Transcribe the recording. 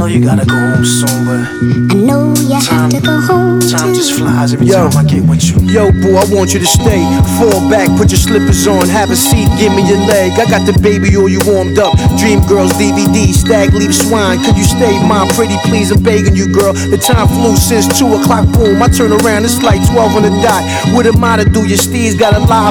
you gotta go home soon, but I know you have to go home. time just flies every time I get with you. Yo, boo, I want you to stay. Fall back, put your slippers on, have a seat, give me your leg. I got the baby oil, you warmed up. Dream Girls DVD, stag leave swine. Could you stay, mom? Pretty please, I'm begging you, girl. The time flew since 2 o'clock, boom. I turn around, it's like 12 on the dot. What am I to do? Your steeds got a lie.